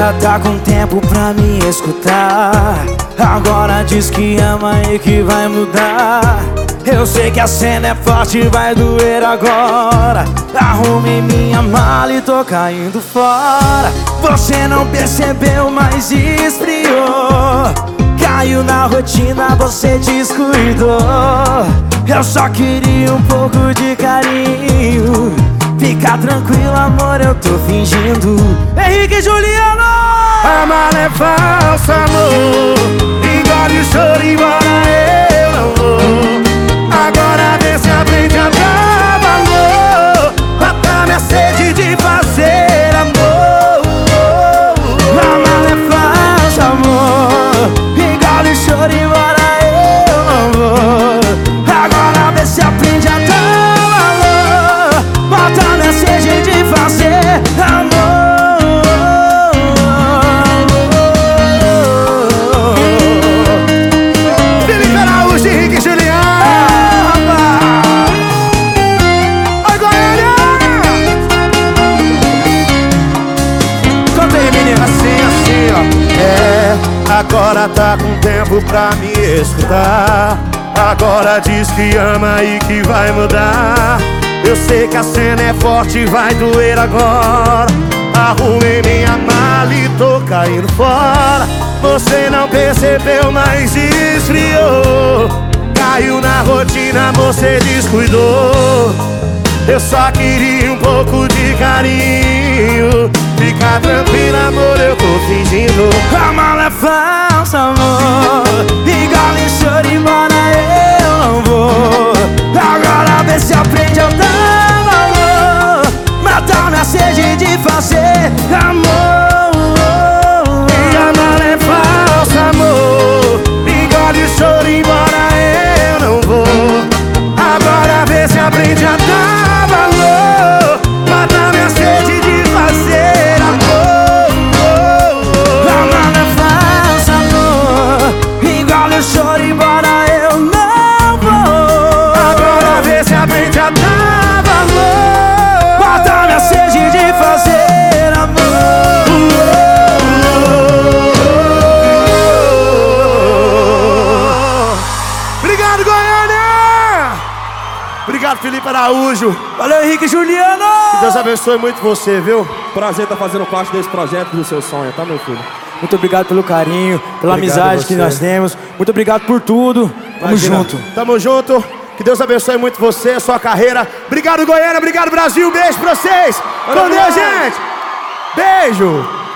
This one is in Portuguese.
Agora tá com tempo pra me escutar. Agora diz que ama e que vai mudar. Eu sei que a cena é forte, vai doer agora. Arrumei minha mala e tô caindo fora. Você não percebeu, mas esfriou. Caiu na rotina, você descuidou. Eu só queria um pouco de carinho. Fica tranquilo, amor, eu tô fingindo. Henrique e Juliano! A mala é falsa, amor. Engole o choro, embora eu não vou. Agora vê se aprende a dar valor. Mata minha sede de fazer amor. A mala é falsa, amor. Engole o choro, embora eu não vou. Agora vê se aprende a dar valor. Mata minha sede de fazer amor. Felipe Araújo, Henrique e Juliano. Oi, Goiânia! Canta aí, menina. Assim, ó. Agora tá com tempo pra me escutar. Agora diz que ama e que vai mudar. Eu sei que a cena é forte, vai doer agora. Arrumei minha mala e tô caindo fora. Você não percebeu, mas esfriou. Caiu na rotina, você descuidou. Eu só queria um pouco de carinho. Fica tranquilo, amor, eu tô fingindo. A mala é falsa, amor. Engole o choro, embora eu não vou. Agora vê se aprende a dar valor. Matar minha sede de fazer amor. E a mala é falsa, amor. Engole o choro, embora eu não vou. Agora vê se aprende a dar valor. Matar minha sede de fazer amor. A mala é falsa, amor. Engole o choro, embora eu não vou. Agora vê se aprende a dar valor. Matar minha sede de fazer amor. Obrigado, Goiânia! Obrigado, Felipe Araújo. Valeu, Henrique e Juliano! Que Deus abençoe muito você, viu? Prazer estar fazendo parte desse projeto do seu sonho, tá, meu filho? Muito obrigado pelo carinho, pela Obrigado amizade a que você. nós temos. Muito obrigado por tudo. Tamo Imagina. junto. Tamo junto. Que Deus abençoe muito você, a sua carreira. Obrigado, Goiânia. Obrigado, Brasil. Beijo pra vocês. Com Deus, gente. Beijo.